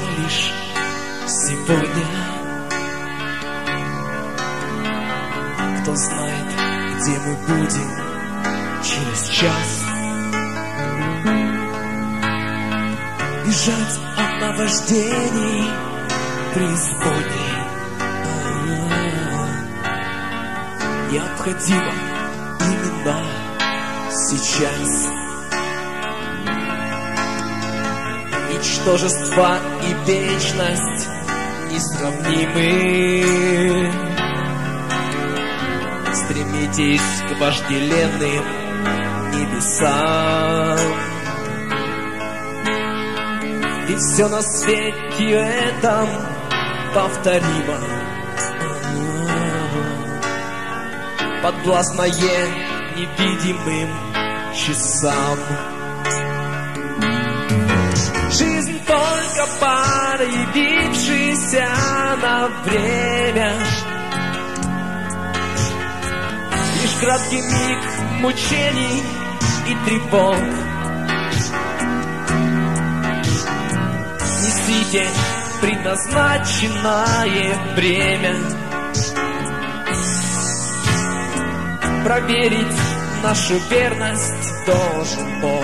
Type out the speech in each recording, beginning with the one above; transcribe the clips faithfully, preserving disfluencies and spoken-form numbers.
возможно лишь сегодня. Кто знает, где мы будем через час. Бежать от наваждений преисподней необходимо именно сейчас. Ничтожество и вечность несравнимы. Стремитесь к вожделенным небесам. И все на свете этом повторимо, подвластное невидимым часам. Жизнь только пара, явившаяся на время. Лишь краткий миг мучений и тревог. Несите предназначенное время. Проверить нашу верность должен Бог.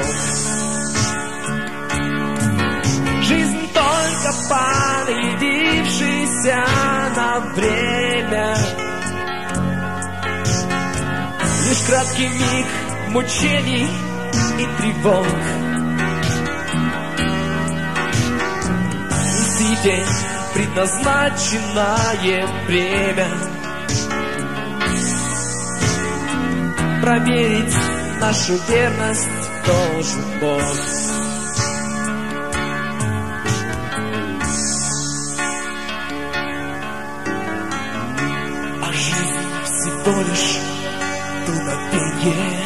Жизнь только пара, явившаяся на время. Лишь краткий миг мучений и тревог. Несите предназначенное время. Проверить нашу верность должен Бог. А жизнь всего лишь дуновение.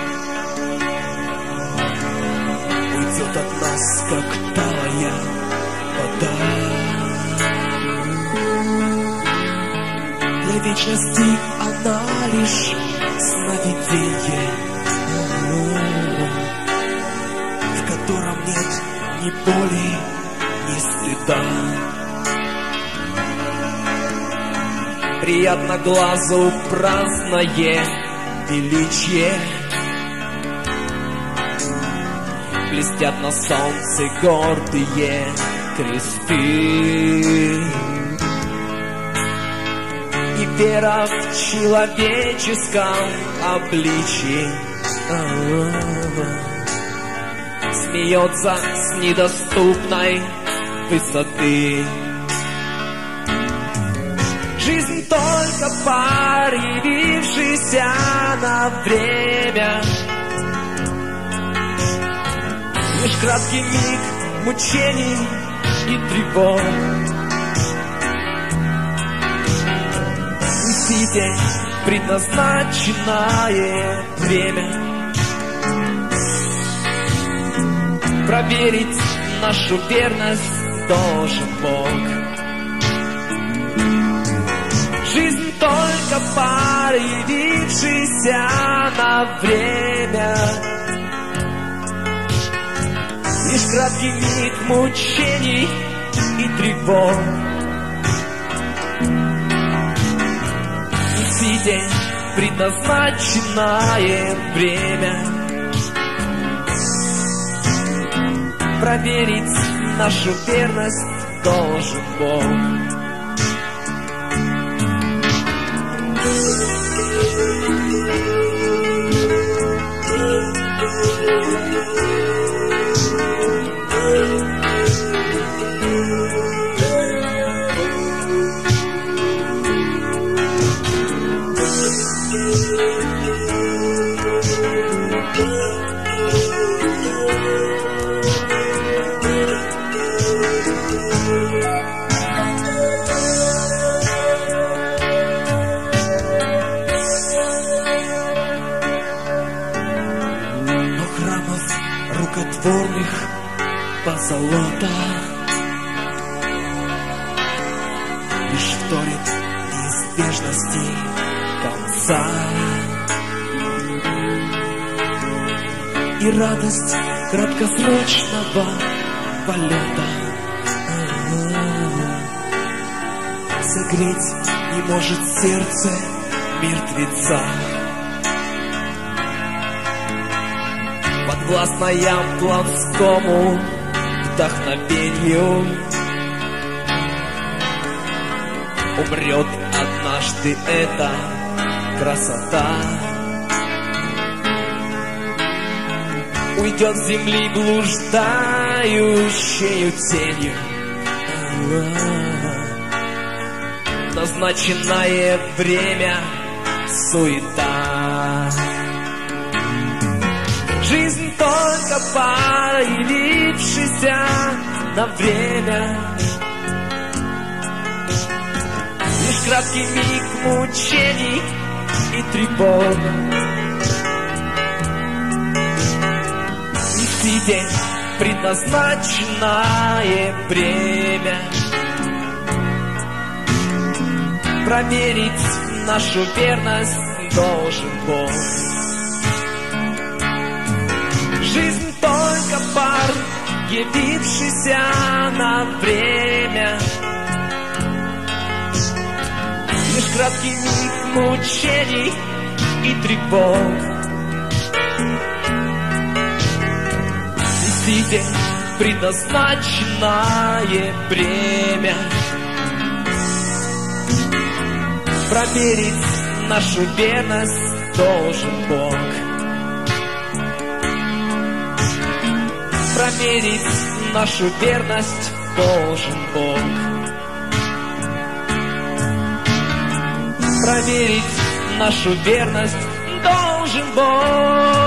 Уйдет от нас, как талая вода. Для вечности она лишь сновидение, в котором нет ни боли, ни стыда. Приятно глазу праздное величие. Блестят на солнце гордые кресты. И вера в человеческом обличии смеется с недоступной высоты. Жизнь только пар, явившийся на время. Лишь краткий миг мучений и тревог. Несите предназначенное время. Проверить нашу верность должен Бог. Жизнь только пара, явившаяся на время. Лишь краткий миг мучений и тревог. Несите предназначенное время. Проверить нашу верность должен Бог. Рукотворных позолота лишь вторит неизбежности конца. И радость краткосрочного полета согреть не может сердце мертвеца. Подвластная плотскому вдохновению, умрет однажды эта красота. Уйдет с земли блуждающею тенью. Назначенное время суета. Жизнь только появившаяся на время, лишь краткий миг мучений и тревог. Нести день предназначенное время, проверить нашу верность должен Бог. Жизнь только пар, явившийся на время, лишь краткий миг мучений и тревог. Нести предназначенное время, проверить нашу верность должен Бог. Проверить нашу верность должен Бог. Проверить нашу верность должен Бог.